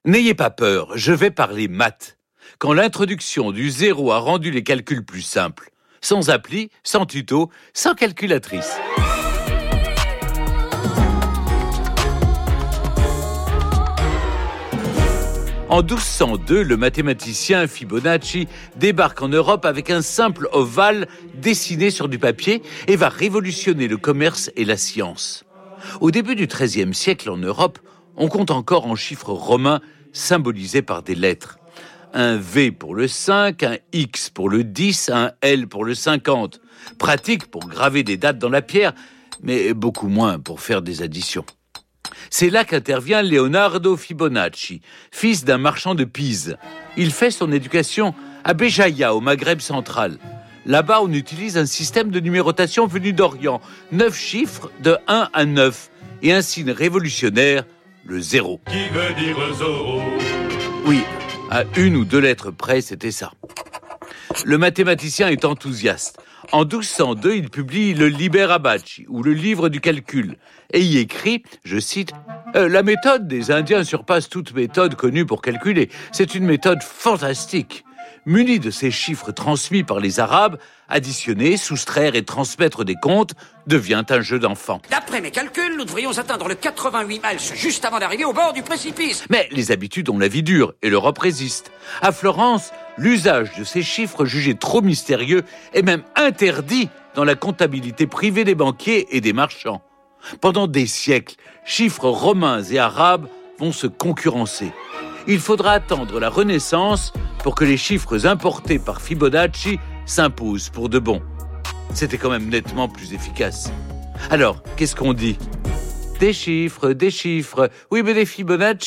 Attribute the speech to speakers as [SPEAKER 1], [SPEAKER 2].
[SPEAKER 1] N'ayez pas peur, je vais parler maths. Quand l'introduction du zéro a rendu les calculs plus simples, sans appli, sans tuto, sans calculatrice. En 1202, le mathématicien Fibonacci débarque en Europe avec un simple ovale dessiné sur du papier et va révolutionner le commerce et la science. Au début du XIIIe siècle en Europe, on compte encore en chiffres romains symbolisés par des lettres. Un V pour le 5, un X pour le 10, un L pour le 50. Pratique pour graver des dates dans la pierre, mais beaucoup moins pour faire des additions. C'est là qu'intervient Leonardo Fibonacci, fils d'un marchand de Pise. Il fait son éducation à Béjaïa, au Maghreb central. Là-bas, on utilise un système de numérotation venu d'Orient. 9 chiffres de 1 à 9 et un signe révolutionnaire, le zéro.
[SPEAKER 2] Qui veut dire Zorro?
[SPEAKER 1] Oui, à 1 ou 2 lettres près, c'était ça. Le mathématicien est enthousiaste. En 1202, il publie le Liber Abaci, ou le livre du calcul, et y écrit, je cite, « La méthode des Indiens surpasse toute méthode connue pour calculer. C'est une méthode fantastique. » Muni de ces chiffres transmis par les Arabes, additionner, soustraire et transmettre des comptes devient un jeu d'enfant.
[SPEAKER 3] D'après mes calculs, nous devrions atteindre le 88 miles juste avant d'arriver au bord du précipice.
[SPEAKER 1] Mais les habitudes ont la vie dure et l'Europe résiste. À Florence, l'usage de ces chiffres jugés trop mystérieux est même interdit dans la comptabilité privée des banquiers et des marchands. Pendant des siècles, chiffres romains et arabes vont se concurrencer. Il faudra attendre la Renaissance pour que les chiffres importés par Fibonacci s'imposent pour de bon. C'était quand même nettement plus efficace. Alors, qu'est-ce qu'on dit ? Des chiffres, oui, mais des Fibonacci ?